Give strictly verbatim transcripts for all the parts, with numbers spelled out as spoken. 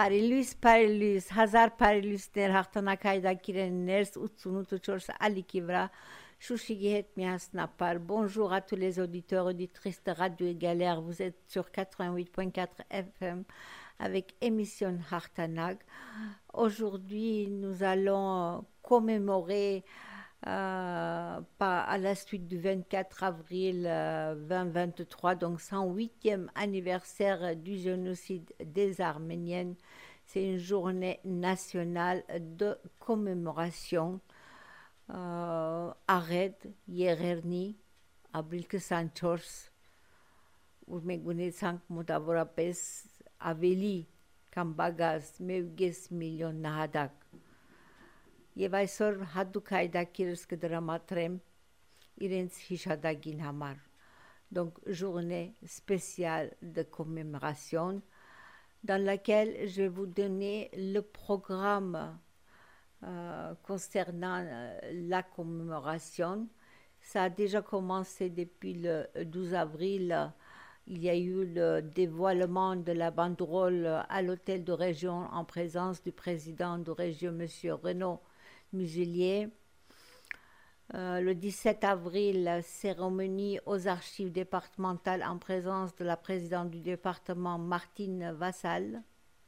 Փարիլույս, Փարիլույս, հազար Փարիլույսներ հաղթանակ հայդակիրեն ներս ութսունութ ու չորս ալիքի վրա Շուշիի հետ միասնապար. Bonjour à tous les auditeurs auditrices de Radio Galère, vous êtes sur quatre-vingt-huit point quatre F M avec émission Hartanag. Aujourd'hui, nous allons commémorer euh, à la suite du vingt-quatre avril euh, deux mille vingt-trois, donc cent huitième anniversaire du génocide des Arméniennes. C'est une journée nationale de commémoration. Աղետ եղերնի ապրիլ քսանչորս որ մենք ունեցանք մոտավորապես ավելի կամ բագաս մեկ միլիոն նահատակ եւ այսօր հատուկ հայդակիրս կդրամատրեմ իրենց հիշադակին համար donc journée spéciale de commémoration dans laquelle je vais vous donner le programme Euh, concernant euh, la commémoration. Ça a déjà commencé depuis le douze avril. Il y a eu le dévoilement de la banderole à l'hôtel de région en présence du président de région, M. Renaud Muselier. Euh, le dix-sept avril, cérémonie aux archives départementales en présence de la présidente du département, Martine Vassal.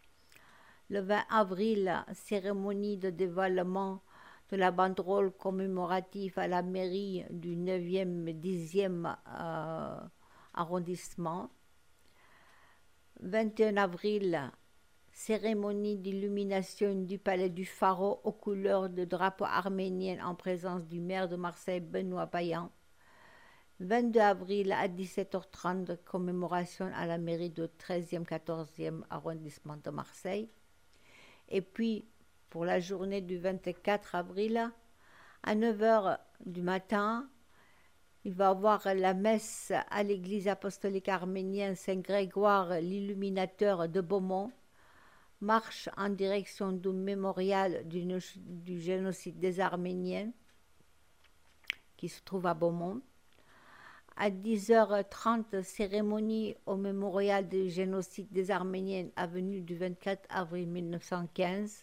Le vingt avril, cérémonie de dévoilement de la banderole commémorative à la mairie du neuvième et dixième euh, arrondissement. vingt et un avril, cérémonie d'illumination du palais du Pharaon aux couleurs de drapeau arménien en présence du maire de Marseille, Benoît Payan. vingt-deux avril à dix-sept heures trente, commémoration à la mairie du treizième quatorzième arrondissement de Marseille. Et puis, pour la journée du vingt-quatre avril, à neuf heures du matin, il va y avoir la messe à l'église apostolique arménienne Saint-Grégoire, l'illuminateur de Beaumont, marche en direction du mémorial du, du génocide des Arméniens, qui se trouve à Beaumont. À dix heures trente, cérémonie au mémorial du génocide des Arméniennes, avenue du vingt-quatre avril mille neuf cent quinze.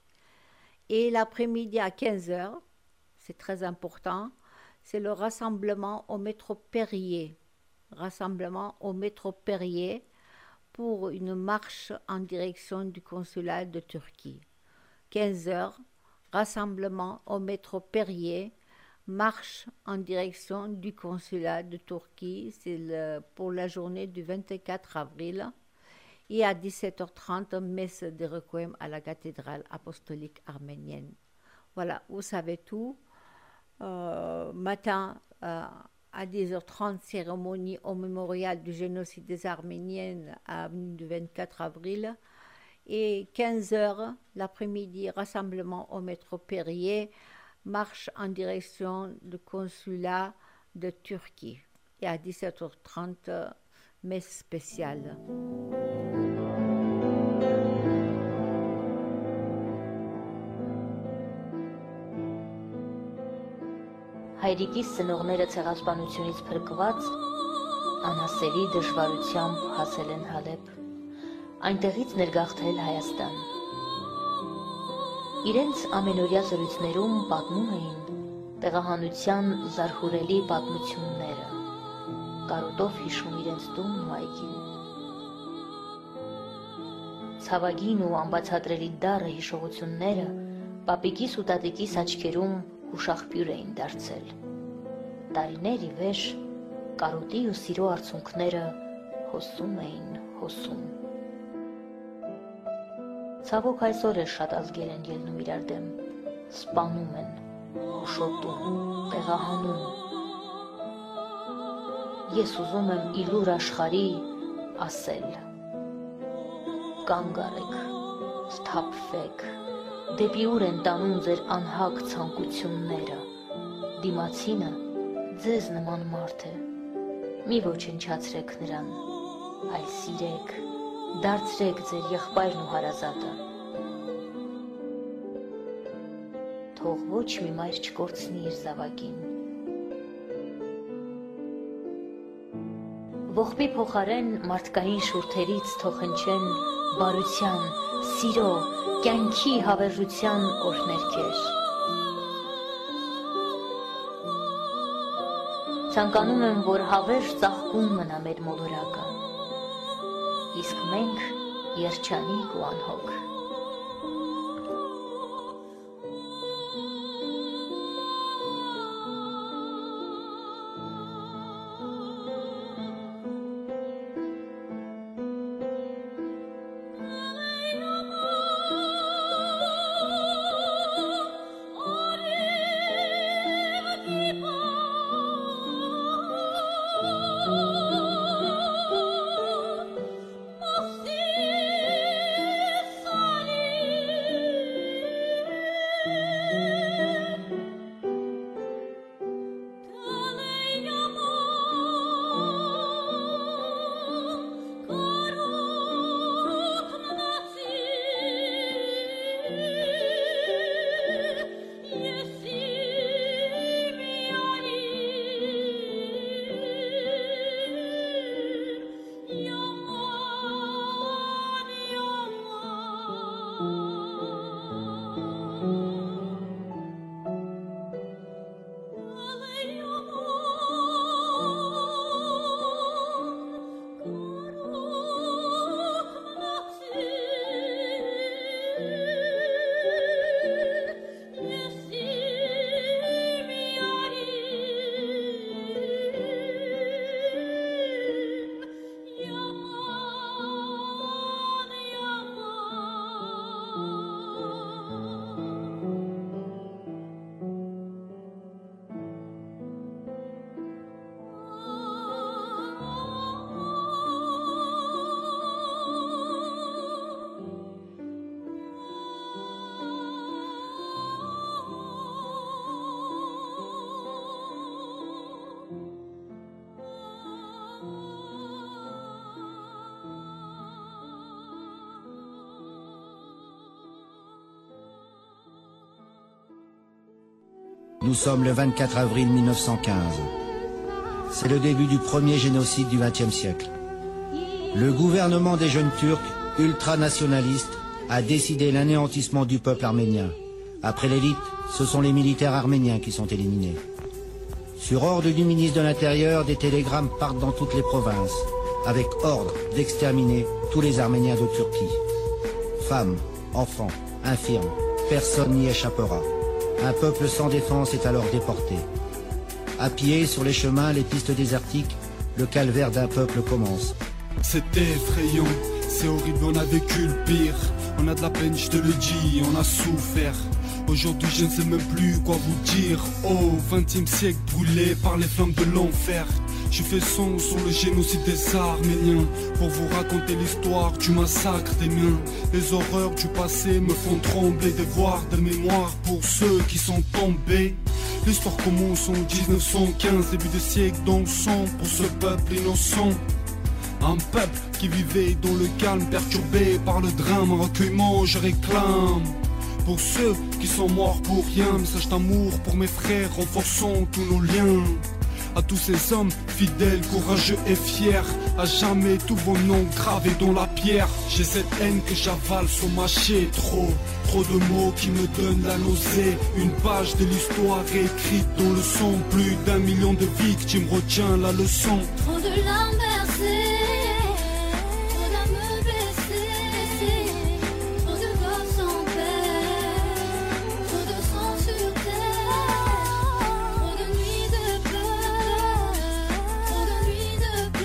Et l'après-midi à quinze heures, c'est très important, c'est le rassemblement au métro Périer. Rassemblement au métro Périer pour une marche en direction du consulat de Turquie. quinze heures, rassemblement au métro Périer. Marche en direction du consulat de Turquie, c'est le, pour la journée du vingt-quatre avril. Et à dix-sept heures trente, messe de requiem à la cathédrale apostolique arménienne. Voilà, vous savez tout. Euh, matin, euh, à dix heures trente, cérémonie au mémorial du génocide des Arméniennes à l'avenue du vingt-quatre avril. Et quinze heures, l'après-midi, rassemblement au métro Périer. Marche en direction du consulat de Turquie. Et à dix-sept heures trente, messe spéciale. Հայրիկիս ծնողները ցեղասպանությունից փրկված անասելի դժվարությամբ հասել են Հալեբ, այնտեղից ներգաղթել Հայաստան։ Իրենց ամենօրյա զրույցներում պատմում էին տեղահանության զարհուրելի պատմությունները, կարոտով հիշում իրենց տունն ու այգին։ Ցավագին ու անբացատրելի դառը հիշողությունները պապիկիս ու տատիկիս աչքերում հուշաղբյուր էին դարձել։ Տարիներ ի վեր կարոտի ու սիրո արցունքները հոսում էին, հոսում։ Ցավոք այսօր է շատ ազգեր են ելնում իրար դեմ, սպանում են, հուշոտում, տեղահանում։ Ես ուզում եմ իլուր աշխարհի ասել. կանգ առեք, սթափվեք, դեպի ուր են տանում ձեր անհագ ցանկությունները, դիմացինը ձեզ նման մարդ է, մի ոչնչացրեք նրան, այլ սիրեք, դարձրեք ձեր եղբայրն ու հարազատը։ Թող ոչ մի մայր չկորցնի իր զավակին։ Ողբի փոխարեն մարդկային շուրթերից թող հնչեն բարության, սիրո, կյանքի հավերժության օրհներ քեզ։ Ցանկանում եմ, որ հավերժ ծաղկուն մնա մեր մոլորակը, իսկ մենք երջանիկ ու անհոգ։ Nous sommes le vingt-quatre avril mille neuf cent quinze. C'est le début du premier génocide du vingtième siècle. Le gouvernement des jeunes Turcs, ultranationalistes, a décidé l'anéantissement du peuple arménien. Après l'élite, ce sont les militaires arméniens qui sont éliminés. Sur ordre du ministre de l'Intérieur, des télégrammes partent dans toutes les provinces, avec ordre d'exterminer tous les Arméniens de Turquie. Femmes, enfants, infirmes, personne n'y échappera. Un peuple sans défense est alors déporté. À pied, sur les chemins, les pistes désertiques, le calvaire d'un peuple commence. C'est effrayant, c'est horrible, on a vécu le pire. On a de la peine, je te le dis, on a souffert. Aujourd'hui je ne sais même plus quoi vous dire. Au vingtième siècle, brûlé par les flammes de l'enfer. Je fais son sur le génocide des Arméniens, pour vous raconter l'histoire du massacre des miens. Les horreurs du passé me font trembler, devoir de mémoire pour ceux qui sont tombés. L'histoire commence en dix-neuf cent quinze, début de siècle dans le sang pour ce peuple innocent. Un peuple qui vivait dans le calme, perturbé par le drame. Un recueillement je réclame pour ceux qui sont morts pour rien. Message d'amour pour mes frères, renforçons tous nos liens. À tous ces hommes fidèles, courageux et fiers, à jamais tous vos noms gravés dans la pierre. J'ai cette haine que j'avale sur ma chair. Trop, trop de mots qui me donnent la nausée. Une page de l'histoire écrite dans le sang. Plus d'un million de victimes, retient la leçon. Trop de larmes versées, trop d'âmes blessées, trop de corps sans paix, trop de sang sur terre, trop de nuits de pleurs, trop de nuits de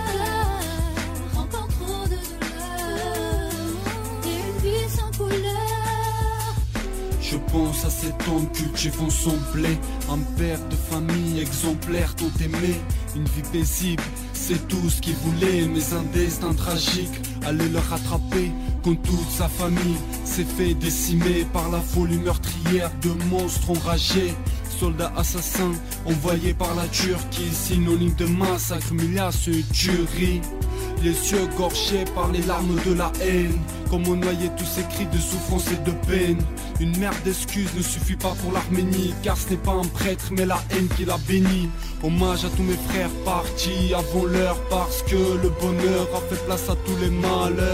pleurs, encore trop de douleurs, et une vie sans couleur. Je pense à cet homme cultivant son semblé, un père de famille exemplaire tant aimé. Une vie paisible, c'est tout ce qu'il voulait, mais un destin tragique allait le rattraper. Quand toute sa famille s'est fait décimer par la folie meurtrière de monstres enragés. Soldats assassins envoyés par la Turquie, synonyme de massacre, humiliation et tuerie. Les yeux gorgés par les larmes de la haine, comme on noyait tous ces cris de souffrance et de peine. Une merde d'excuses ne suffit pas pour l'Arménie, car ce n'est pas un prêtre mais la haine qui l'a béni. Hommage à tous mes frères partis avant l'heure, parce que le bonheur a fait place à tous les malheurs.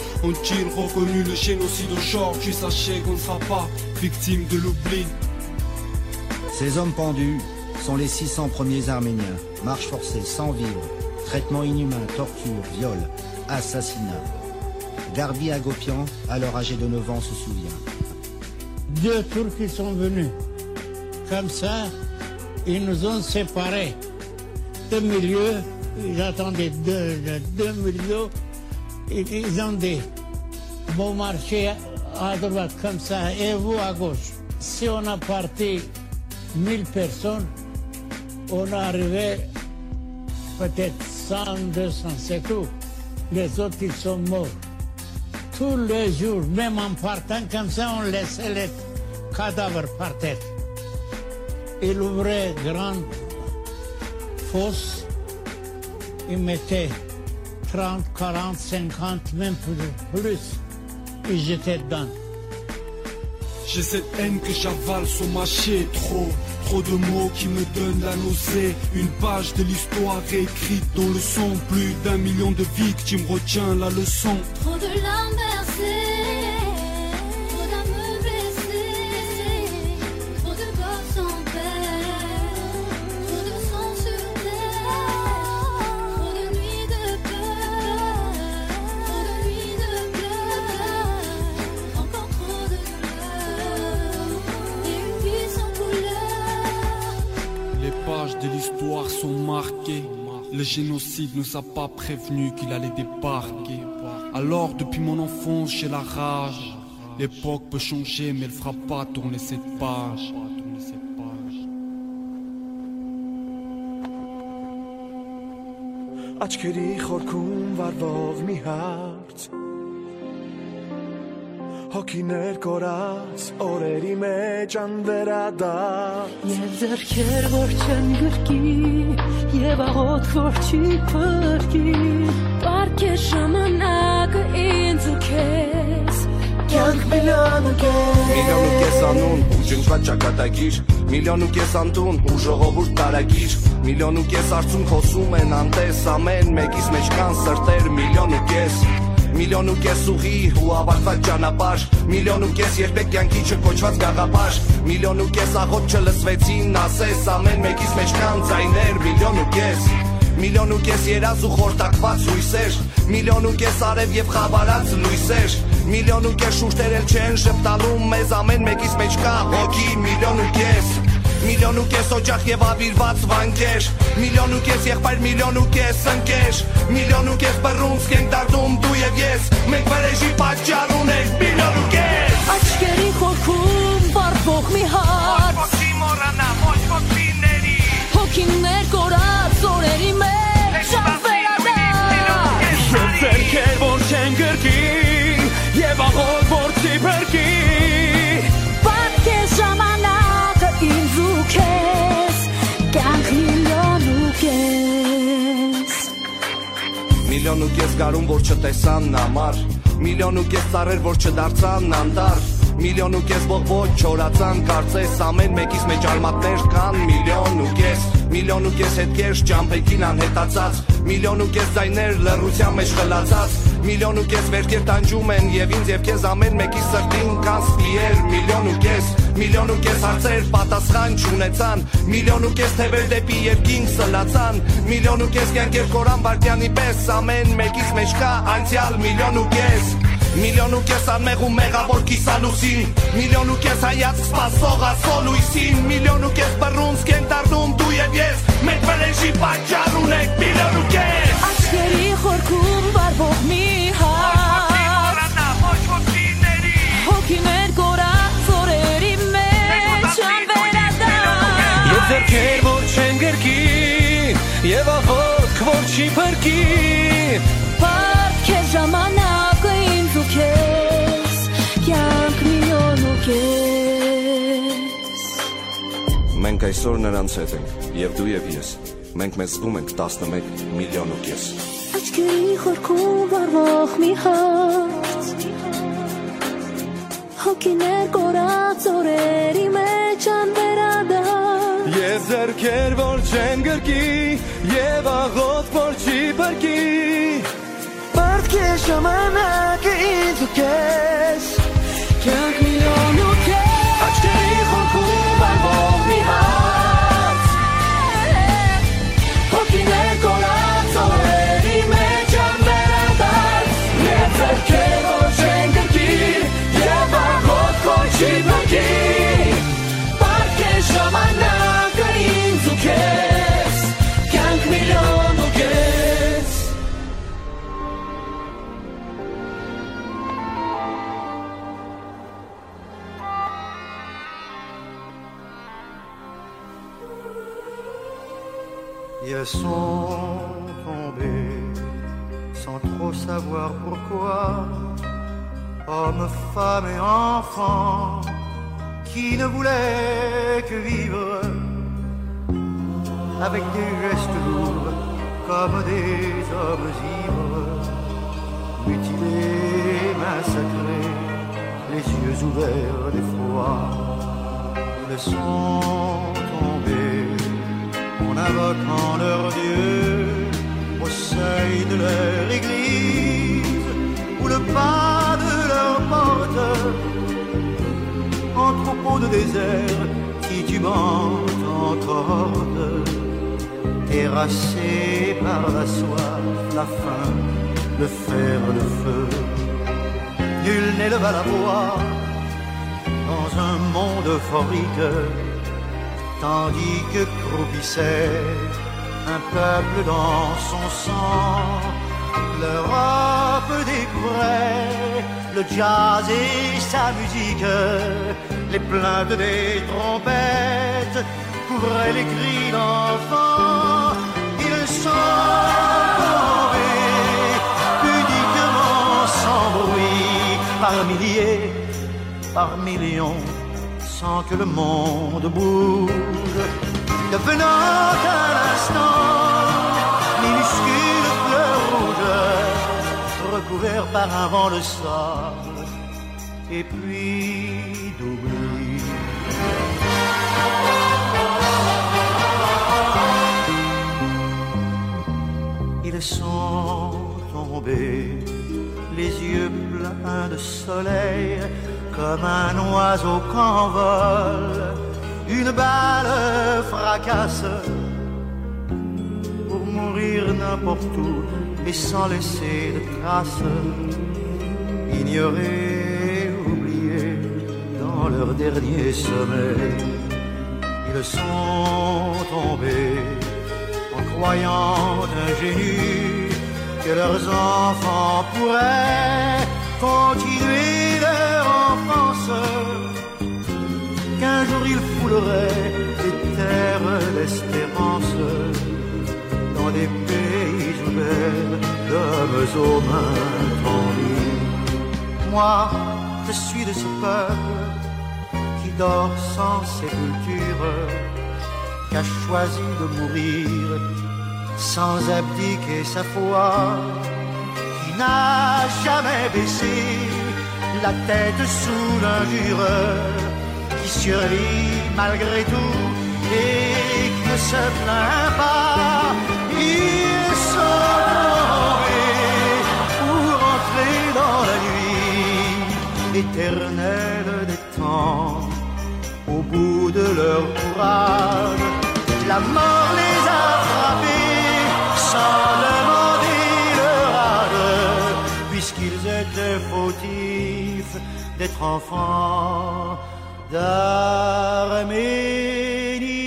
Ont-ils reconnu le génocide aujourd'hui? Sachez qu'on ne sera pas victime de l'oubli. Ces hommes pendus sont les six cents premiers Arméniens. Marche forcée, sans vivre, traitement inhumain, torture, viol, assassinat. Garbi Agopian, alors âgé de neuf ans, se souvient. Deux Turcs qui sont venus. Comme ça, ils nous ont séparés. Deux milieux, ils attendaient deux, deux milieux. Ils ont dit, vous marchez à droite comme ça et vous à gauche. Si on a parti mille personnes, on est arrivé peut-être cent, deux cents, c'est tout. Les autres, ils sont morts. Tous les jours, même en partant comme ça, on laissait les cadavres par terre. Il ouvrait grande fosse, il mettait trente, quarante, cinquante, même plus, et j'étais dedans. J'ai cette haine que j'avale sur ma chair, trop, trop de mots qui me donnent la nausée. Une page de l'histoire réécrite dans le sang. Plus d'un million de victimes retient la leçon. Trop de larmes versées, trop d'âmes blessées, trop de corps sans paix, trop de sang sur terre, trop de nuits de peur, trop de nuits de pleurs, encore trop de douleurs, et une vie sans couleur. Les pages de l'histoire sont marquées. Le génocide nous a pas prévenu qu'il allait débarquer. Alors depuis mon enfance j'ai la rage. L'époque peut changer mais elle fera pas tourner cette page. Աչքերի խորքում վարվող մի հարց Հոգիներ կորած օրերի մեջ անվերադարձ Եվ ձեռքեր որ չեն գրկի Եվ աղոտ որ չի փրկի Պարկ է ժամանակը ինձ ու քեզ Կյանք միլիոն ու կես Միլիոն ու կես անուն ու ջնջված ճակատագիր Միլիոն ու կես անտուն ու ժողովուրդ տարագիր Միլիոն ու կես արցունք հոսում են անտես Ամեն մեկիս մեջ կան սրտեր միլիոն ու կես Միլիոն ու կես ուղի ու ավարտված ճանապարհ Միլիոն ու կես երբեք կյանքի չկոչված գաղափար Միլիոն ու կես աղոտ չլսվեցին ասես Ամեն մեկիս մեջ կան ձայներ միլիոն ու կես Միլիոն ու կես երազ ու խորտակված հույսեր Միլիոն ու կես արև եւ խավարած լույսեր Միլիոն ու կես շուրթերել չեն շպտալում մեզ Ամեն մեկիս մեջ կա հոգի միլիոն ու կես Միլիոն ու կես օջախ եւ ավիրված վանքեր Միլիոն ու կես եղբայր միլիոն ու կես ընկեր Միլիոն ու կես բռունցք ենք դարձում դու եւ ես Մենք վրեժի պատճառ ունենք միլիոն ու կես Աչքերի խորքում վարվող մի հարց Ոսի մորանա ոչ ոսիների Հոգիներ կորած օրերի մեջ անվերադարձ Եվ ձեռքեր որ չեն գրկի Եվ աղոտ որ չի փրկի Պարկ է ժամանակը ինձ ու քեզ Կյանք միլիոն ու կես Միլիոն ու կես գարուն որ չտեսան նամար Միլիոն ու կես ծառեր որ չդարձան անտառ Միլիոն ու կես ողբոջ չորացան կարծես Ամեն մեկիս մեջ արմատներ կան միլիոն ու կես Միլիոն ու կես հետքեր ճամփեքին անհետացած Միլիոն ու կես ձայներ լռության մեջ խլացած Միլիոն ու կես վերքեր տանջում են եւ ինձ եւ քեզ ամեն մեկի սրտին կան սպիեր Միլիոն ու կես Միլիոն ու կես հարցեր պատասխան չունեցան Միլիոն ու կես թևեր դեպի երկինք սլացան Միլիոն ու կես կյանքեր կորան վարդյանի պես Ամեն մեկիս մեջ կա անցյալ միլիոն ու կես Միլիոն ու կես անմեղ ու մեղավոր կիսալուսին Միլիոն ու կես հայացք սպասող ասոլույսին Միլիոն ու կես բռունցք ենք դառնում դու եւ ես Մենք վրեժի պատճառ ունենք միլիոն ու կես Աչքերի խորքում վարվող մի հարց Հոգիներ կորած օրերի մեջ անվերադարձ Եվ ձեռքեր որ չեն գրկի Եվ աղոտ որ չի փրկի Պարկ է ժամանակը ինձ ու քեզ Կյանք միլիոն ու կես Մենք այսօր նրանց հետ ենք եւ դու եւ ես Մենք մեզ զգում ենք տասնմեկ միլիոն ու կես Աչքերի խորքում վարվող մի հարց Հոգիներ կորած օրերի մեջ անվերադարձ Եվ ձեռքեր որ չեն գրկի Եվ աղոտ որ չի փրկի Պարկ պատկեր ժամանակը ինձ ու քեզ կյանք միլիոն ու քեզ աչքերի խորքում արվող մի հաց հոգիներ կորած օրերի մեջ անվերադարձ մեր ձեռքեր որ չեն գրկիր և աղոտ կոչի բրկիր պատկեր ժամանակը ինձ ու քեզ կյանք միլիոն ու քեզ Ils sont tombés sans trop savoir pourquoi, hommes, femmes et enfants qui ne voulaient que vivre avec des gestes lourds comme des hommes ivres, mutilés, massacrés, les yeux ouverts d'effroi. Ils sont tombés en invoquant leur Dieu au seuil de leur église ou le pas de leur porte en troupeau de désert titubant en corde, terrassés par la soif, la faim, le fer, le feu. Nul n'éleva la voix dans un monde euphorique, tandis que croupissait un peuple dans son sang. L'Europe découvrait le jazz et sa musique, les plaintes des trompettes couvraient les cris d'enfants. Ils sont tombés pudiquement sans bruit, par milliers, par millions, sans que le monde bouge, devenant un instant minuscule fleur rouge, recouvert par un vent de sable et puis d'oubli. Ils sont tombés, les yeux pleins de soleil, comme un oiseau qu'envole une balle fracasse, pour mourir n'importe où et sans laisser de traces, ignorés, oubliés dans leur dernier sommeil. Ils sont tombés en croyant ingénus que leurs enfants pourraient continuer leur enfance, qu'un jour ils fouleraient les terres d'espérance dans des pays ouverts d'hommes aux mains tendues. Moi, je suis de ce peuple qui dort sans sépulture, qui a choisi de mourir sans abdiquer sa foi, qui n'a jamais baissé la tête sous l'injure, qui survit malgré tout et qui ne se plaint pas. Ils sont tombés pour entrer dans la nuit éternelle des temps. Au bout de leur courage, la mort les a frappés sans demander leur âge, puisqu'ils étaient fautifs d'être enfants d'Arménie.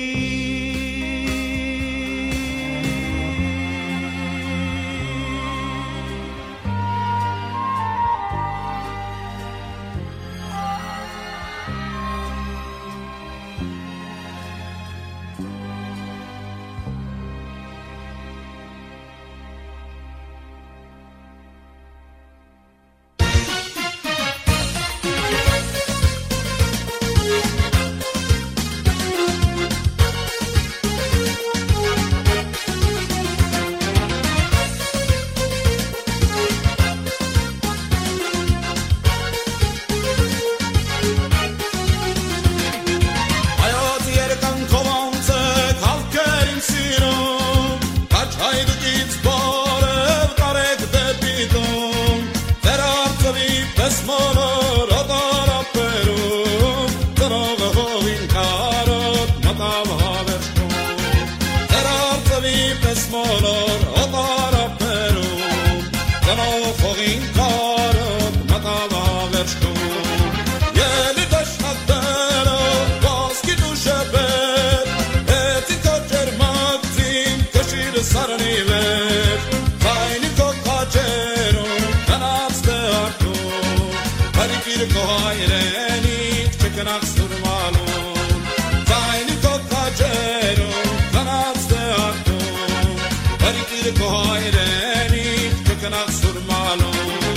բոլոր օտարապերում Տնով հողին կարըտ մտավավերջքում Ելի դաշնատերը ոսկի դուշեբեր Էցի կոջեր մագցին կշիրը սարնի վեր Կայնի կոքաջերում տնած տեարդում Հարիկիր կոհայրենիք չկնախ սուրմալում Կայնի կոքաջերում տնած տեարդում Հարիկիր կոհայրենիք չկնախ սուրմալում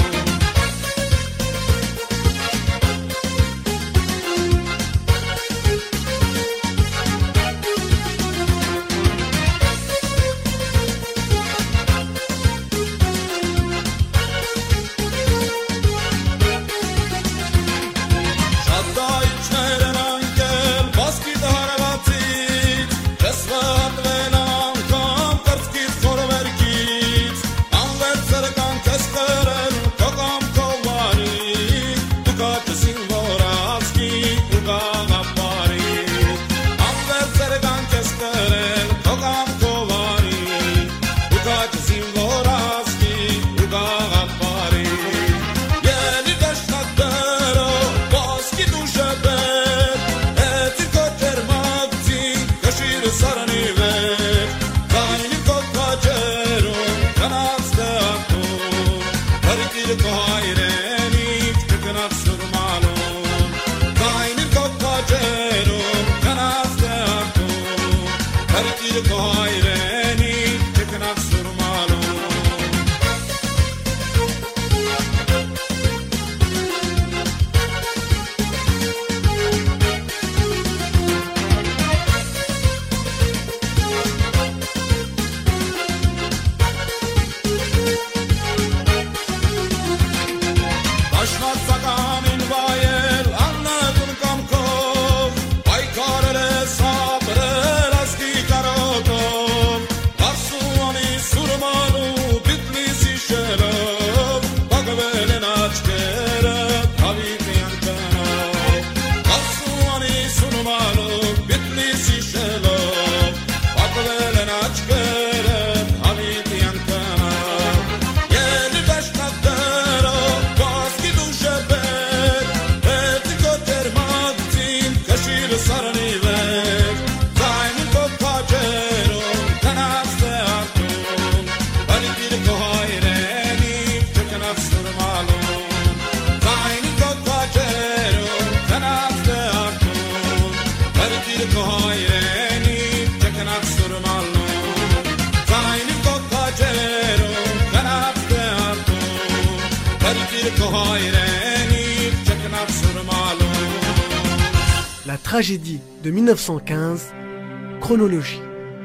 La tragédie de mille neuf cent quinze, chronologie.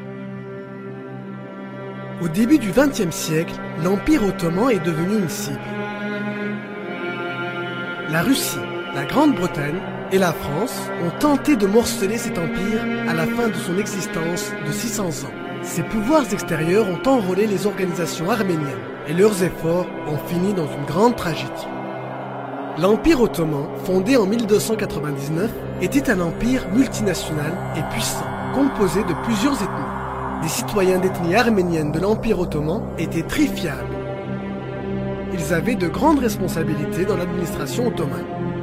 Au début du vingtième siècle, l'Empire ottoman est devenu une cible. La Russie, la Grande-Bretagne et la France ont tenté de morceler cet empire à la fin de son existence de six cents ans. Ces pouvoirs extérieurs ont enrôlé les organisations arméniennes et leurs efforts ont fini dans une grande tragédie. L'Empire ottoman, fondé en mille deux cent quatre-vingt-dix-neuf, était un empire multinational et puissant, composé de plusieurs ethnies. Les citoyens d'ethnie arménienne de l'Empire ottoman étaient très fiables. Ils avaient de grandes responsabilités dans l'administration ottomane.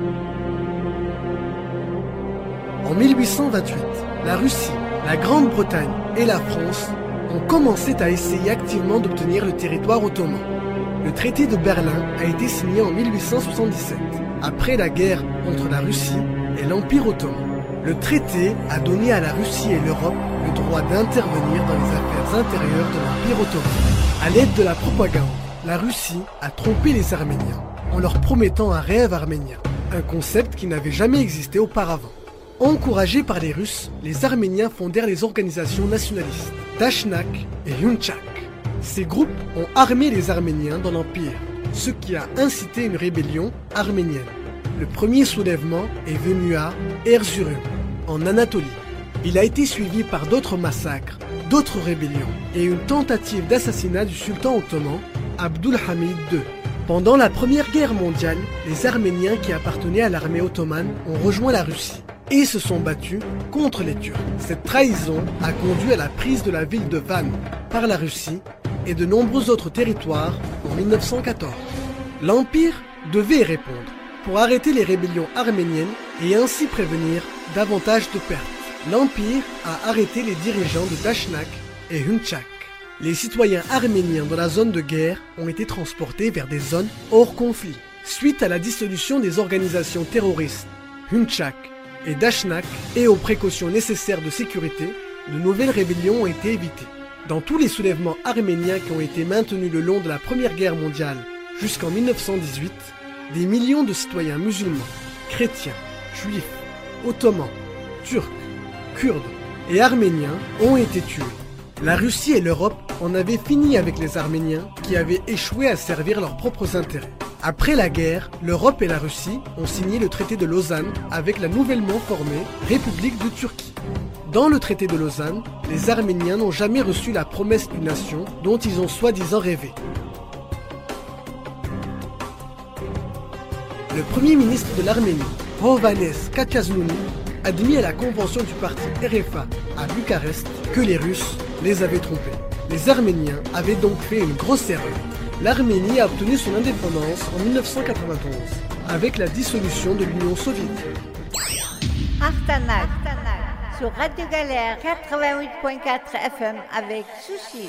En mille huit cent vingt-huit, la Russie, la Grande-Bretagne et la France ont commencé à essayer activement d'obtenir le territoire ottoman. Le traité de Berlin a été signé en mille huit cent soixante-dix-sept, après la guerre entre la Russie et l'Empire ottoman. Le traité a donné à la Russie et l'Europe le droit d'intervenir dans les affaires intérieures de l'Empire ottoman. À l'aide de la propagande, la Russie a trompé les Arméniens en leur promettant un rêve arménien, un concept qui n'avait jamais existé auparavant. Encouragés par les Russes, les Arméniens fondèrent les organisations nationalistes, Dashnak et Yunchak. Ces groupes ont armé les Arméniens dans l'Empire, ce qui a incité une rébellion arménienne. Le premier soulèvement est venu à Erzurum, en Anatolie. Il a été suivi par d'autres massacres, d'autres rébellions et une tentative d'assassinat du sultan ottoman Abdülhamid deux. Pendant la Première Guerre mondiale, les Arméniens qui appartenaient à l'armée ottomane ont rejoint la Russie et se sont battus contre les Turcs. Cette trahison a conduit à la prise de la ville de Van par la Russie et de nombreux autres territoires en mille neuf cent quatorze. L'Empire devait y répondre pour arrêter les rébellions arméniennes et ainsi prévenir davantage de pertes. L'Empire a arrêté les dirigeants de Dashnak et Hunchak. Les citoyens arméniens dans la zone de guerre ont été transportés vers des zones hors conflit. Suite à la dissolution des organisations terroristes Hunchak et Dashnak et aux précautions nécessaires de sécurité, de nouvelles rébellions ont été évitées. Dans tous les soulèvements arméniens qui ont été maintenus le long de la Première Guerre mondiale jusqu'en mille neuf cent dix-huit, des millions de citoyens musulmans, chrétiens, juifs, ottomans, turcs, kurdes et arméniens ont été tués. La Russie et l'Europe en avaient fini avec les Arméniens qui avaient échoué à servir leurs propres intérêts. Après la guerre, l'Europe et la Russie ont signé le traité de Lausanne avec la nouvellement formée République de Turquie. Dans le traité de Lausanne, les Arméniens n'ont jamais reçu la promesse d'une nation dont ils ont soi-disant rêvé. Le premier ministre de l'Arménie, Hovhannes Kachaznouni, admis à la convention du parti R F A à Bucarest que les Russes les avaient trompés. Les Arméniens avaient donc fait une grosse erreur. L'Arménie a obtenu son indépendance en mille neuf cent quatre-vingt-onze avec la dissolution de l'Union soviétique. Artanak, sur Radio Galère quatre-vingt-huit point quatre F M avec Sushi.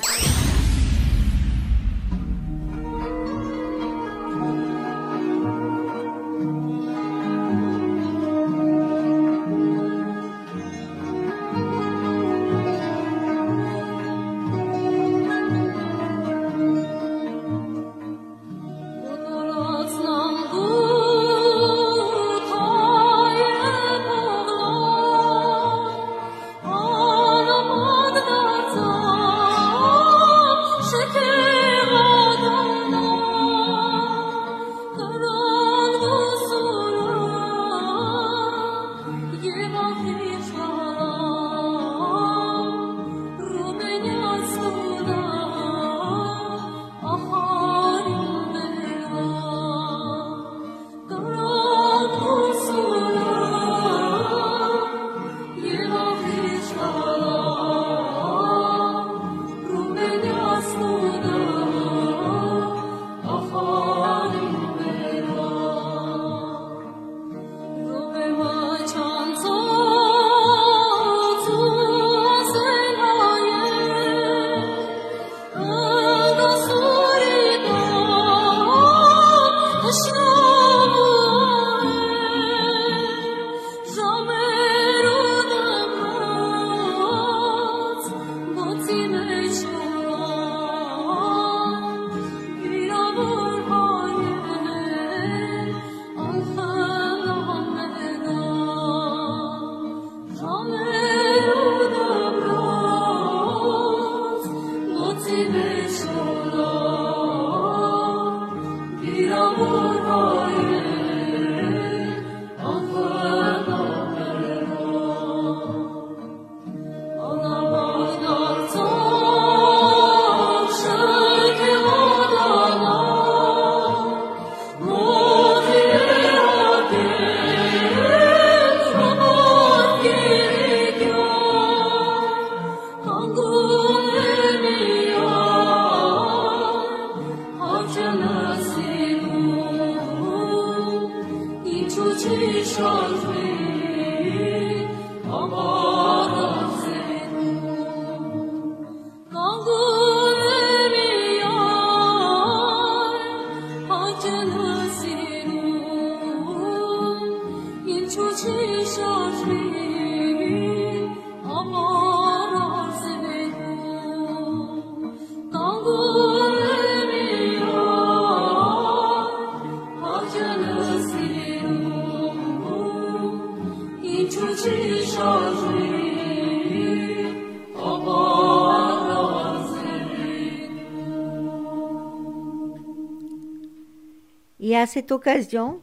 Et à cette occasion,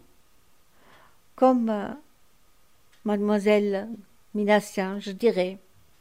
comme euh, mademoiselle Minassian, je dirais,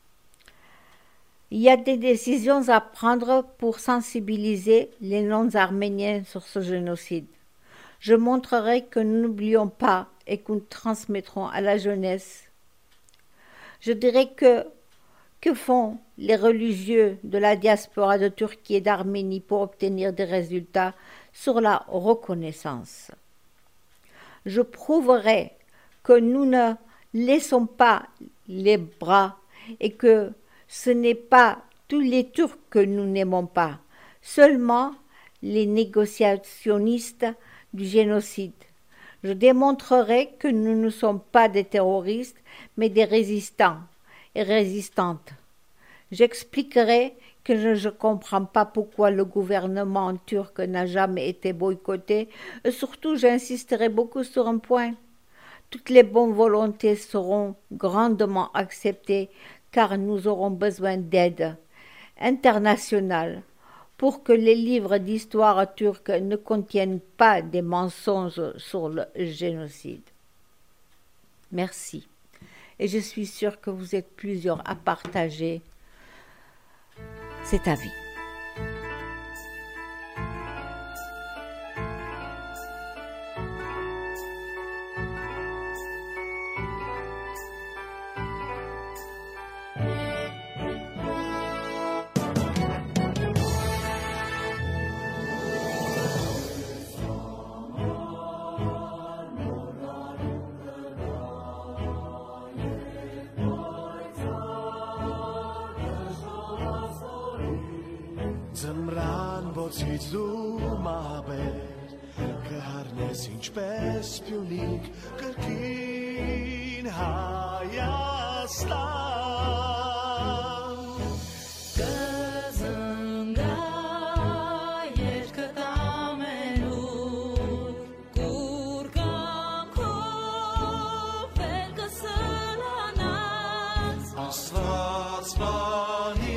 il y a des décisions à prendre pour sensibiliser les non-arméniens sur ce génocide. Je montrerai que nous n'oublions pas et que nous transmettrons à la jeunesse. Je dirais que que font les religieux de la diaspora de Turquie et d'Arménie pour obtenir des résultats sur la reconnaissance. Je prouverai que nous ne laissons pas les bras et que ce n'est pas tous les Turcs que nous n'aimons pas, seulement les négociationnistes du génocide. Je démontrerai que nous ne sommes pas des terroristes, mais des résistants et résistantes. J'expliquerai que je ne comprends pas pourquoi le gouvernement turc n'a jamais été boycotté, et surtout j'insisterai beaucoup sur un point. Toutes les bonnes volontés seront grandement acceptées car nous aurons besoin d'aide internationale pour que les livres d'histoire turque ne contiennent pas des mensonges sur le génocide. Merci. Et je suis sûre que vous êtes plusieurs à partager cet avis. Ցից դու մահաբեր կհառնես ինչպես պյունիկ կրկին Հայաստան կզնգա երկդ ամենուր կուր կամքով էլ կսլանաս Աստված բանի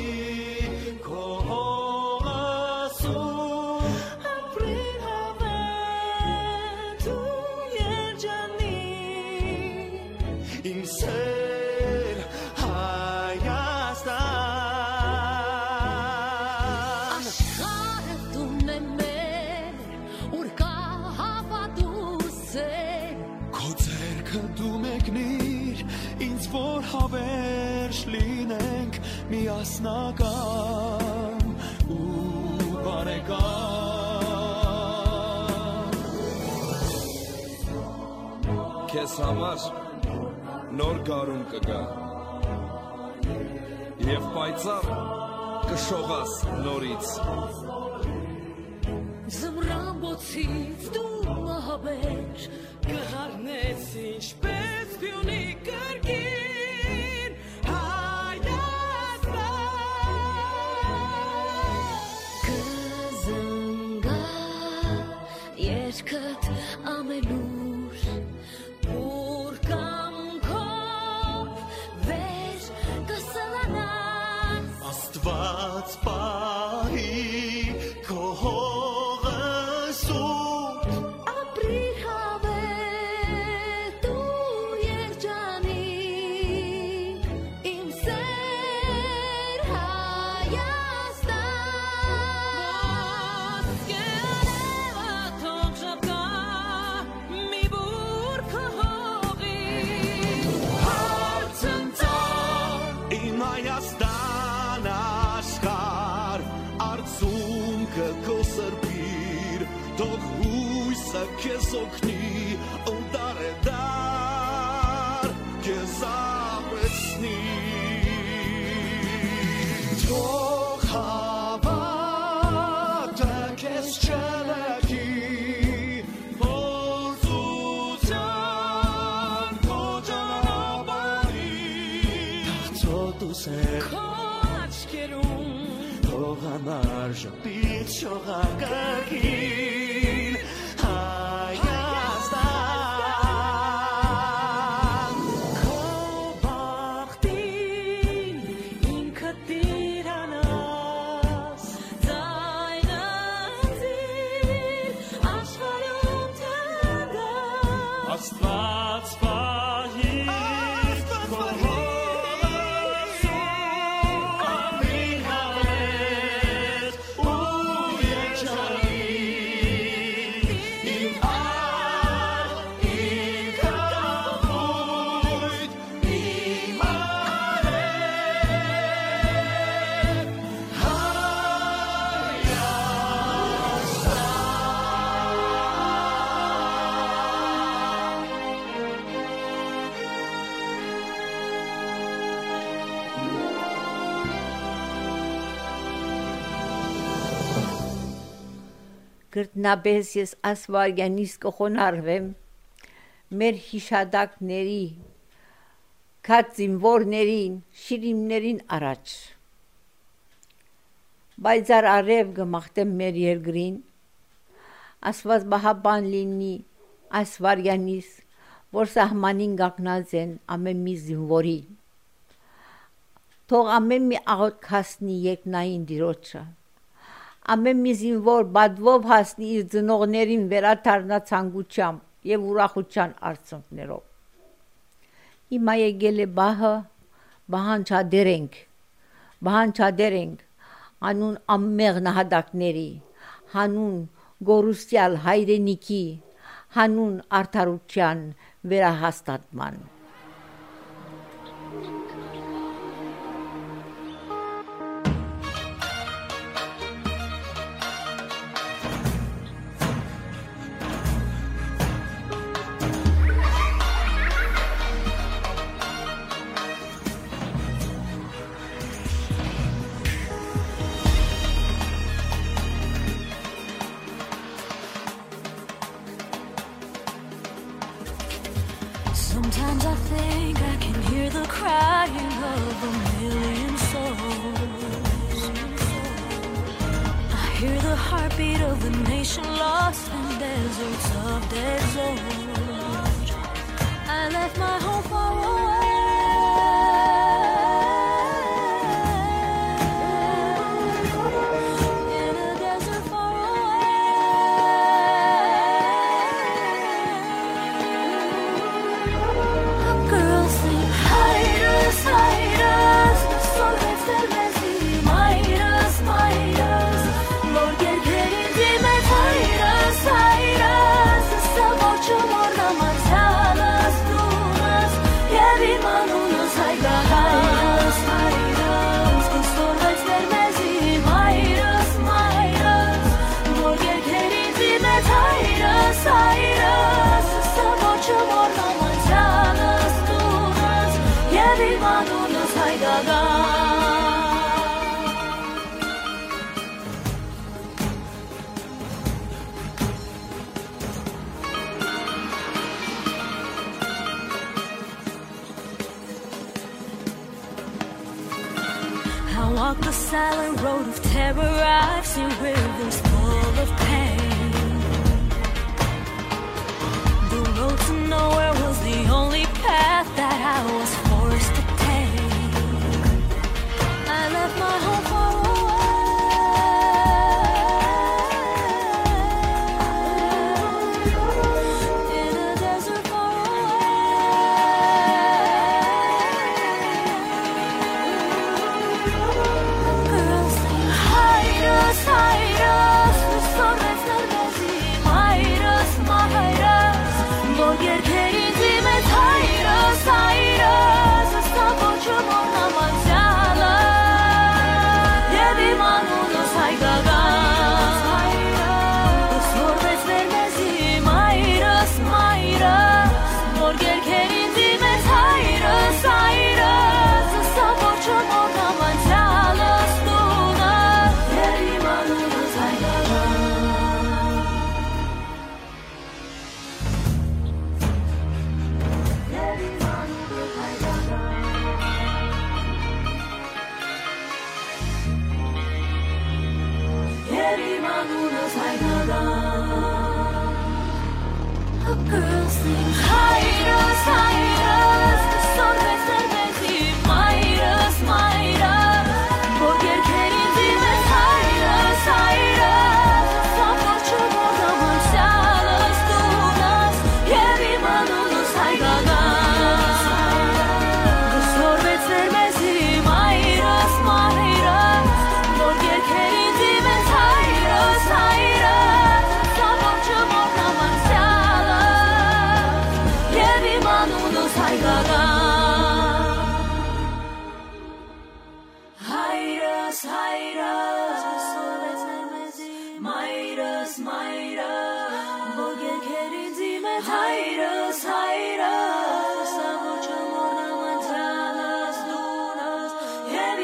Միասնական ու բարեկամ Քեզ համար նոր գարուն կգա Եվ պայծառ կշողաս նորից Զմրամբոցից դու մահաբեր կհառնես ինչպես պյունիկ կրկին Երկդ ամենուր ուր կամքով վեր կսլանաս Աստված պահի քո հողը սուրբ ապրի հավետ ու երջանիկ իմ սեր Հայաստան Հայաստան աշխար արցունքը քո սրբիր թող հույսը քեզ օգնի ընդառե դար քեզ ապրեցնի թող հավատը քեզ չլքի փորձության քո ճանապարհին Քո աչքերում թող համար ժպիտ շողակակին Հայաստան Քո բախտին ինքդ տիրանաս ձայնը ձիր աշխարհում թնդաս Աստված պահի քո գրտնաբես ես ասվարգյանից կխոնարհվեմ մեր հիշադակների քած զինվորներին շիրիմներին առաջ բայց արև գմախտեմ մեր երկրին ասված բահաբան լինի ասվարգյանից որ սահմանին գակնած են ամեն մի զինվորի թող ամեն մի աղոտ հասնի երկնային դիրոջը ամեն մի զինվոր բադվով հասնի իր ծնողներին վերադառնա ցանկությամբ եւ ուրախության արցունքներով հիմա եկել է բահը բահանչադեր ենք բահանչադեր ենք անուն ամմեղ նահատակների հանուն գորուսյալ հայրենիքի հանուն արդարության վերահաստատման Sometimes I think I can hear the crying of a million souls. I hear the heartbeat of the nation lost in deserts of dead zones. I left my home far away. In a desert far I walk the silent road of terror. I've seen rivers full of pain. The road to nowhere was the only path that I was forced to take. I left my home far away. In a desert far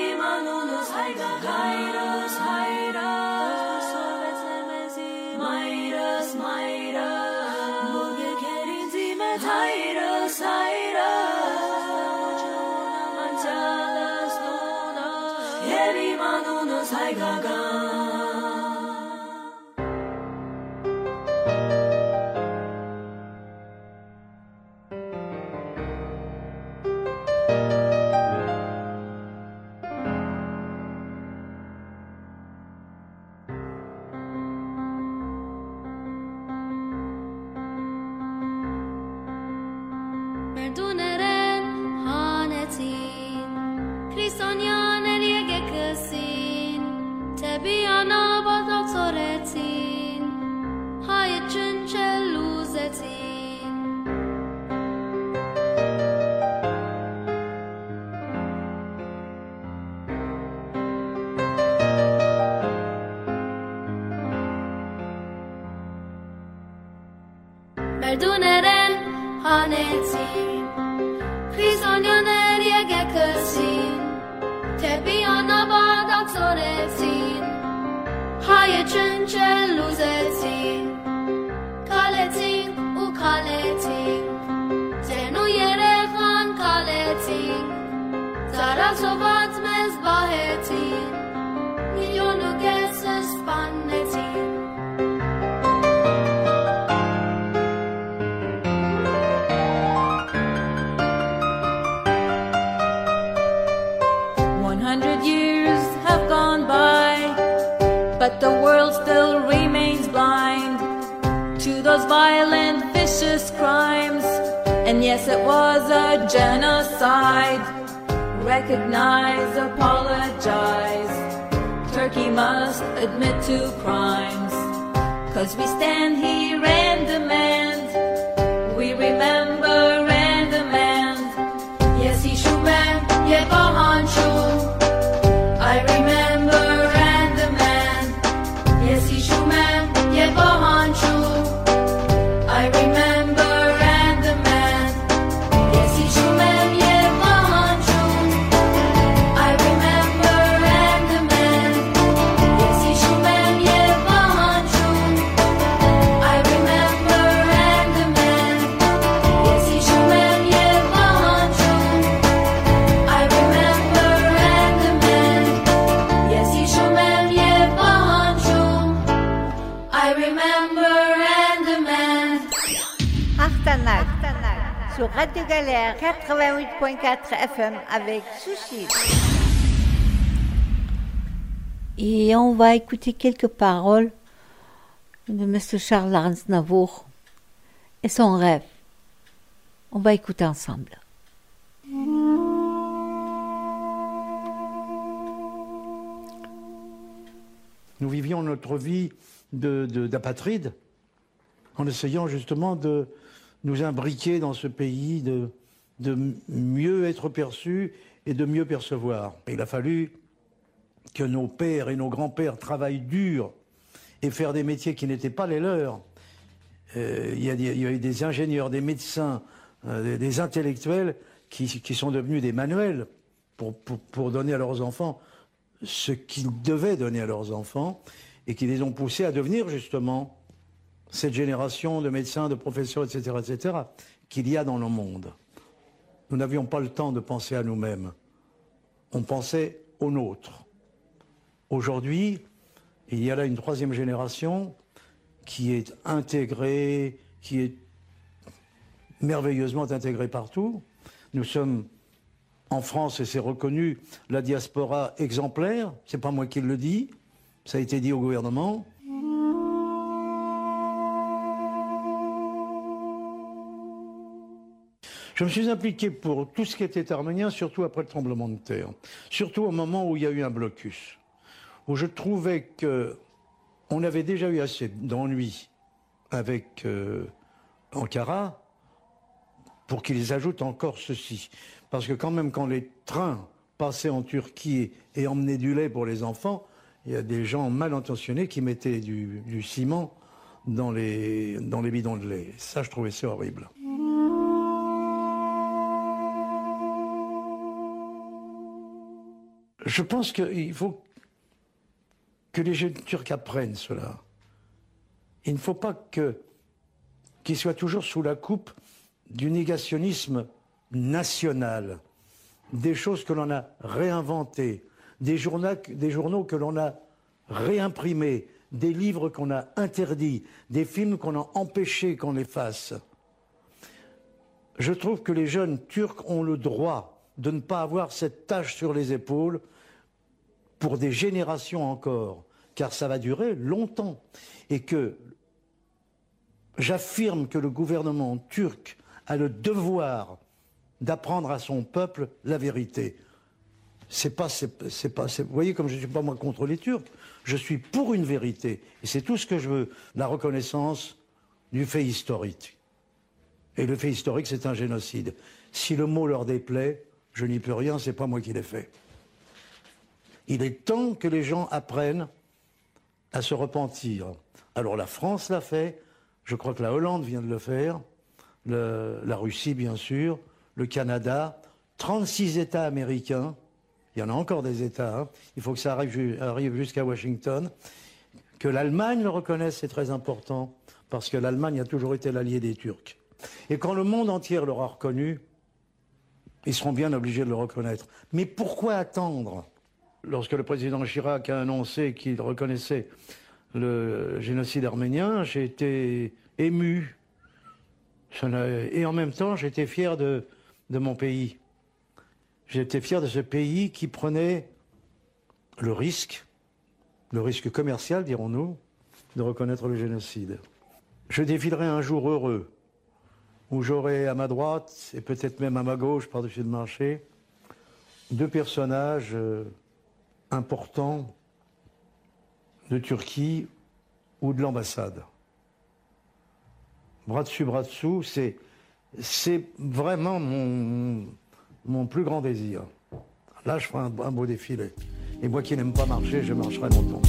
my Merduneren hanetin Kristonyan eliye kısin Tebiyana badak soretin Hayat çünçe luzetin Merduneren hanetin Kristonyan eliye kısin Tebiyana badak soretin Hayat çünçe luzetin Kaletin u kaletin Zenu yerekan kaletin Zarasovat mezbahetin Milyonu gezes pannetin hundred years have gone by, but the world still remains blind to those violent, vicious crimes. And yes, it was a genocide. Recognize, apologize. Turkey must admit to crimes. 'Cause we stand here and demand, we remember and demand. Yes, Ishumen, Yebahanshu. I remember and demand. Yes, Ishumen, Yebahanshu. I remember and demand. Yes, Ishumen, Yebahanshu. I remember and demand. Yes, Ishumen, Yebahanshu. I remember and demand. Yes, Ishumen, Yebahanshu. I remember and demand. Yes, Ishumen, Yebahanshu. I remember and demand. Artanak, sur Radio Galère quatre-vingt-huit point quatre F M avec Sushi. Et on va écouter quelques paroles de M. Charles Aznavour et son rêve. On va écouter ensemble. Nous vivions notre vie de, de, d'apatride en essayant justement de nous imbriquer dans ce pays, de, de mieux être perçus et de mieux percevoir. Il a fallu que nos pères et nos grands-pères travaillent dur et faire des métiers qui n'étaient pas les leurs. Euh, il, y a, il y a eu des ingénieurs, des médecins, euh, des, des intellectuels qui, qui sont devenus des manuels pour, pour, pour donner à leurs enfants ce qu'ils devaient donner à leurs enfants et qui les ont poussés à devenir justement cette génération de médecins, de professeurs, et cetera, et cetera, qu'il y a dans le monde. Nous n'avions pas le temps de penser à nous-mêmes. On pensait aux nôtres. Aujourd'hui, il y a là une troisième génération qui est intégrée, qui est merveilleusement intégrée partout. Nous sommes en France, et c'est reconnu, la diaspora exemplaire. C'est pas moi qui le dis, ça a été dit au gouvernement. Je me suis impliqué pour tout ce qui était arménien, surtout après le tremblement de terre. Surtout au moment où il y a eu un blocus. Où je trouvais qu'on avait déjà eu assez d'ennuis avec euh, Ankara pour qu'ils ajoutent encore ceci. Parce que quand même, quand les trains passaient en Turquie et emmenaient du lait pour les enfants, il y a des gens mal intentionnés qui mettaient du, du ciment dans les, dans les bidons de lait. Ça, je trouvais ça horrible. Je pense qu'il faut que les jeunes Turcs apprennent cela. Il ne faut pas que, qu'ils soient toujours sous la coupe du négationnisme national, des choses que l'on a réinventées, des journaux, des journaux que l'on a réimprimés, des livres qu'on a interdits, des films qu'on a empêchés qu'on les fasse. Je trouve que les jeunes Turcs ont le droit de ne pas avoir cette tâche sur les épaules pour des générations encore, car ça va durer longtemps. Et que j'affirme que le gouvernement turc a le devoir d'apprendre à son peuple la vérité. C'est pas, c'est, c'est pas, c'est, vous voyez, comme je ne suis pas moi contre les Turcs, je suis pour une vérité. Et c'est tout ce que je veux, la reconnaissance du fait historique. Et le fait historique, c'est un génocide. Si le mot leur déplaît, je n'y peux rien, c'est pas moi qui l'ai fait. Il est temps que les gens apprennent à se repentir. Alors la France l'a fait, je crois que la Hollande vient de le faire, le, la Russie bien sûr, le Canada, trente-six États américains, il y en a encore des États, hein. Il faut que ça arrive, arrive jusqu'à Washington, que l'Allemagne le reconnaisse, c'est très important, parce que l'Allemagne a toujours été l'allié des Turcs. Et quand le monde entier l'aura reconnu, ils seront bien obligés de le reconnaître. Mais pourquoi attendre? Lorsque le président Chirac a annoncé qu'il reconnaissait le génocide arménien, j'ai été ému. Et en même temps, j'étais fier de, de mon pays. J'étais fier de ce pays qui prenait le risque, le risque commercial, dirons-nous, de reconnaître le génocide. Je défilerai un jour heureux, où j'aurai à ma droite, et peut-être même à ma gauche, par-dessus le marché, deux personnages euh, importants de Turquie ou de l'ambassade. Bras dessus, bras dessous, c'est, c'est vraiment mon, mon plus grand désir. Là, je ferai un, un beau défilé. Et moi qui n'aime pas marcher, je marcherai longtemps.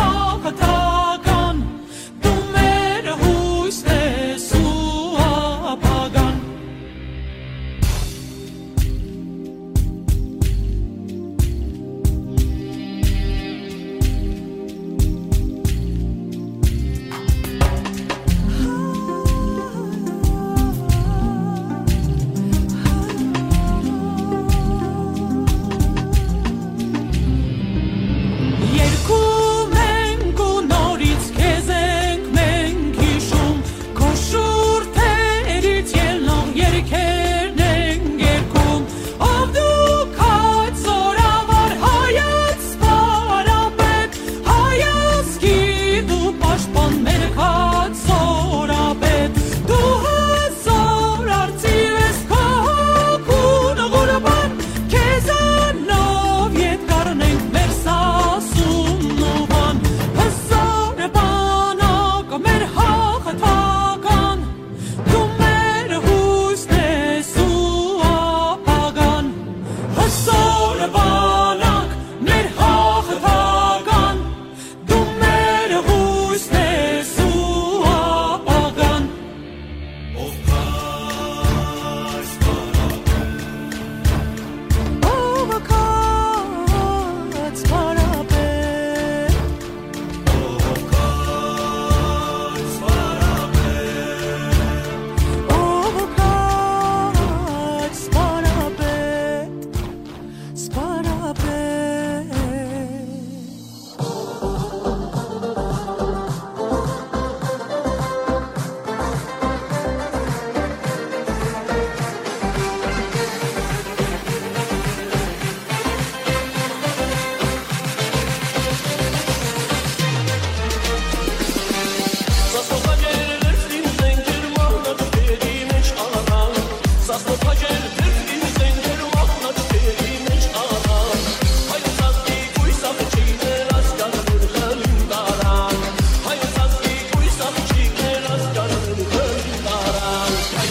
Sua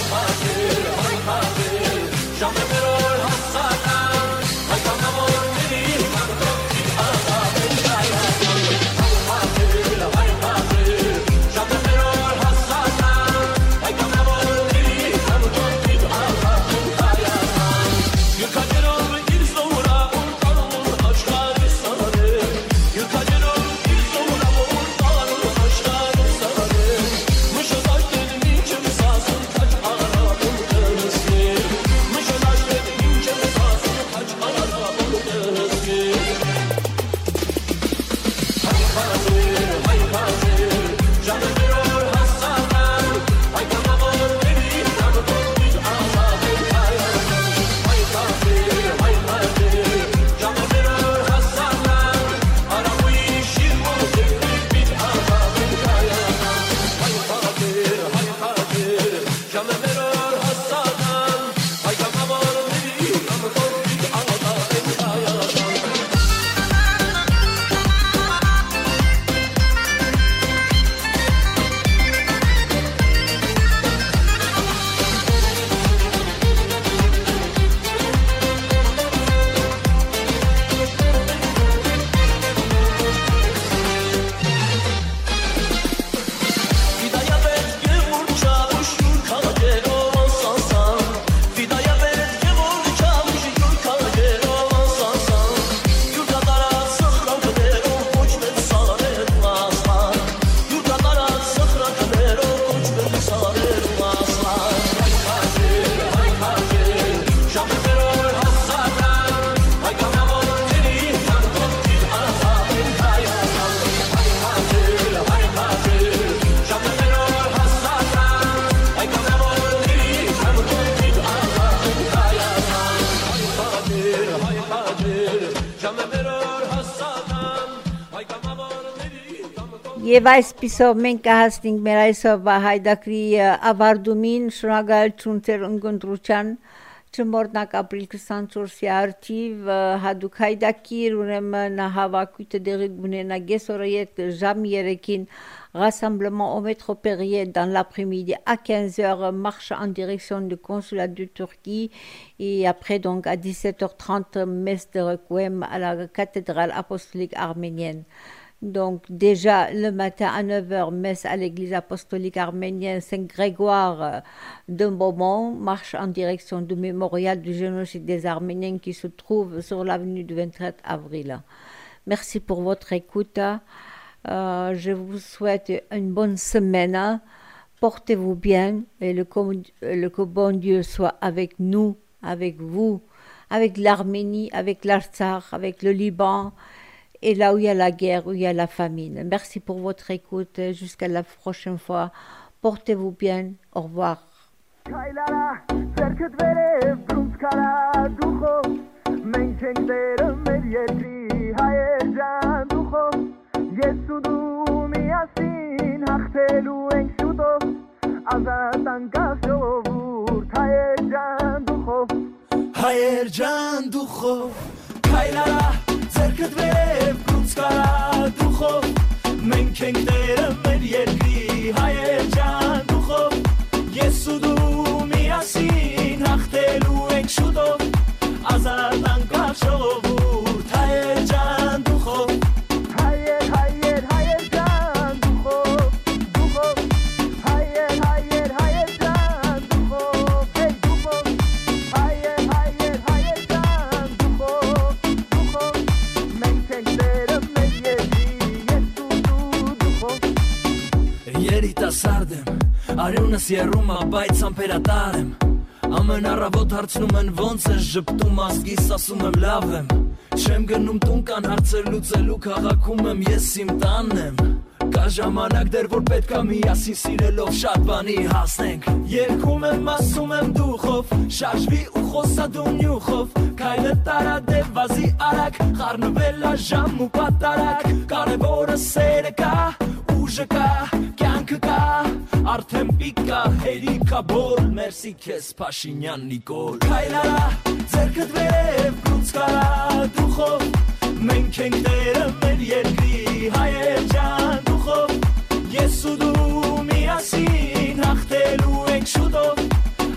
Եվ այսպիսով մենք կհասնենք մեր այսօրվա հայդակրի ավարտումին, շնորհակալություն ձեր ընկերության չմոռնաք ապրիլ քսանչորսի արդիվ հadouk հայդակիր ուրեմն հավաքույթը դեղի կունենա գեսորոյետ ժամ երեքին rassemblement au métro Perrier dans l'après-midi à quinze heures, marche en direction du consulat de Turquie et après donc à dix-sept heures trente, messe de requiem à la cathédrale apostolique arménienne. Donc déjà le matin à neuf heures, messe à l'église apostolique arménienne Saint-Grégoire de Beaumont, marche en direction du mémorial du génocide des Arméniens qui se trouve sur l'avenue du vingt-trois avril. Merci pour votre écoute. Euh, je vous souhaite une bonne semaine. Portez-vous bien et le, le que bon Dieu soit avec nous, avec vous, avec l'Arménie, avec l'Artsakh, avec le Liban. Et là où il y a la guerre, où il y a la famine. Merci pour votre écoute. Jusqu'à la prochaine fois. Portez-vous bien. Au revoir. Ձերքդ վերև կուց կարա դուխով Մենք ենք դերը մեր երկրի հայեր ջան դուխով Ես ու դու միասին հաղթելու ենք շուտով Ազատ անկախ ժողովուրդ հայեր ջան դուխով Հայեր, հայեր, հայեր ջան դուխով Դուխով Հայեր, հայեր, հայեր ջան դուխով Հեյ դուխով Հայեր, հայեր, հայեր ջան դուխով Երիտասարդ եմ, արյունս եռում ա, բայց ամպերատար եմ Ամեն առավոտ հարցնում են ոնց ես ժպտում ազգիս, ասում եմ լավ եմ Չեմ գնում տուն կան հարցեր լուծելու քաղաքում եմ, ես իմ տանն եմ Կա ժամանակ դեռ որ պետք ա միասին սիրելով շատ բանի հասնենք Երգում եմ, ասում եմ դուխով, շարժվի ու խոսա դու նյուխով Քայլը տարա դեպ վազի արագ, խառնվել ա ժամ ու պատարակ Կարևորը սերը կա, ուժը կա, կյանքը կա Արդեն պիկա, հերիքա բոլ, մերսի քեզ Փաշինյան Նիկոլ Քայլարա, ձերքդ վերև կուց կարա դուխով Մենք ենք դերը մեր երկրի հայեր ջան դուխով Ես ու դու միասին հաղթելու ենք շուտով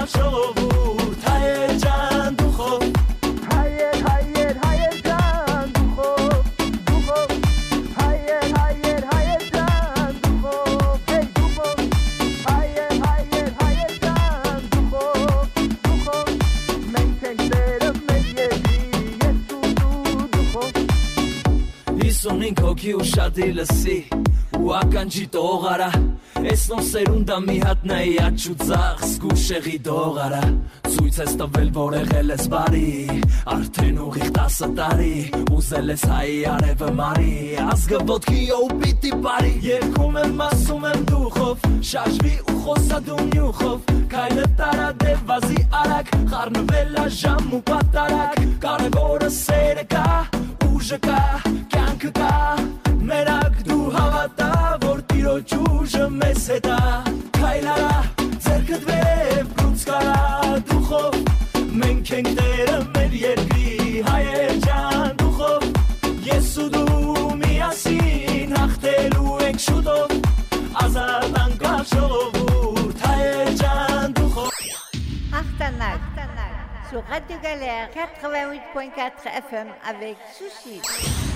անկար ժողովուրդ հայեր ջան դու խով հայեր հայեր հայեր ջան դու խով դու խով հայեր հայեր հայեր ջան դու խով hey դու խով հայեր հայեր հայեր ջան դու խով դու խով մենք ենք դերը մեր երկրի Եսու դու խով հիսունինք հոգի ու շատի լսի ու ականջի տողարա Ես նոր սերունդա մի հատ նայի աչ ու ձախ զգուշեղի դողարա Ցույց ես տվել որ եղել ես բարի Արդեն ուղիղ տասը տարի Ուզել ես հայի արևը մարի Ազգը ոտքի ու պիտի բարի Երգում եմ ասում եմ դուխով Շաշվի ու խոսա դու նյուխով Քայլը տարա դև վազի արակ Խառնվել ա ժամ ու պատարակ Կարևորը սերը կա ուժը կա կյանքը կա Մերակ դու հավատա որ տիրոջ ուժը մեզ հետ ա Քայլարա ձերքդ վեր բրուց կարա դուխով Մենք ենք դերը մեր երկրի հայեր ջան դուխով Ես ու դու միասին հաղթելու ենք շուտով Ազատ անկար ժողովուրդ հայեր ջան դուխով Haftanak sur Radio Galère quatre-vingt-huit point quatre F M avec Sushi.